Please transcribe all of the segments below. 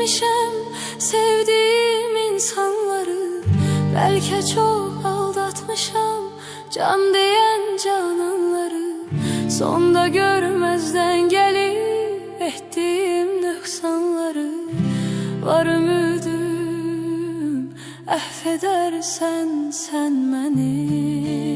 etmişem sevdiğim insanları. Belki çok aldatmışam can diyen cananları. Sonda görmezden gelip ettiğim nöksanları. Var ümidim affedersen sen beni.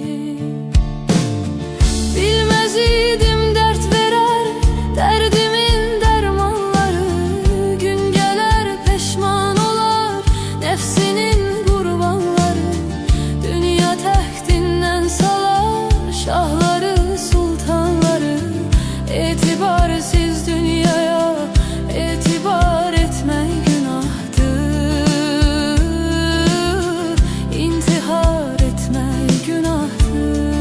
Bilmez idim dert verer derdimin dermanları. Gün gelir peşman olar nefsinin kurbanları. Dünya tehtinden salar şahları sultanları. İtibarsiz dünyaya itibar etme günahtır. İntihar etme günahtır.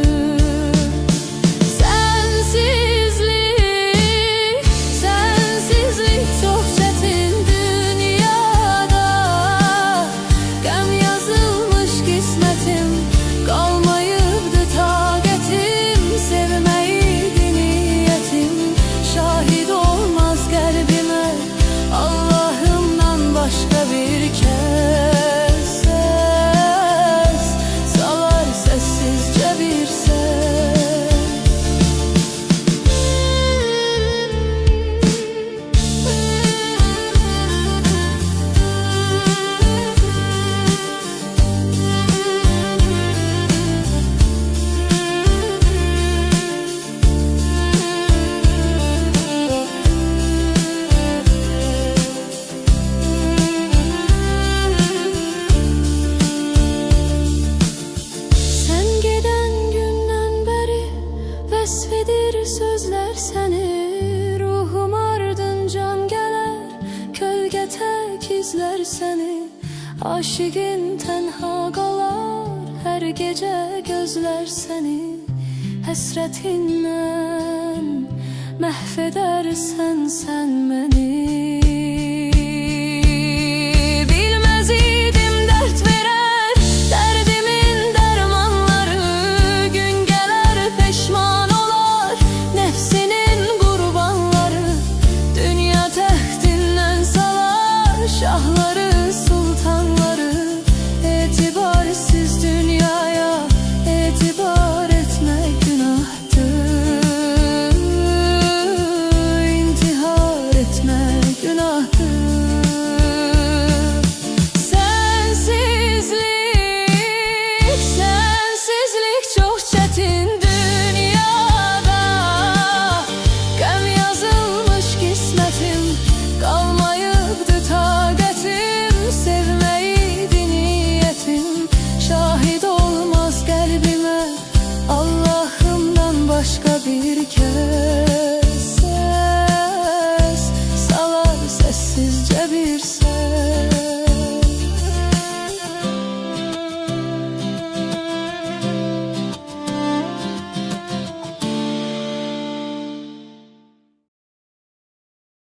Sensizlik çok çetin dünyada. Gam yazılmış kismetim, kalmayıbdı taqetim. Sevmeydi niyetim, şahit olmaz kalbime Allah'ımdan başka bir kez. Ses salar sessizce bir ses. Sen giden günden beri vesfidir sözler seni. Ruhum ardıncan gelir kölge tek izler seni. Aşıkın tenha kalar her gece gözler seni. Hasretinden mahvedersen sen beni.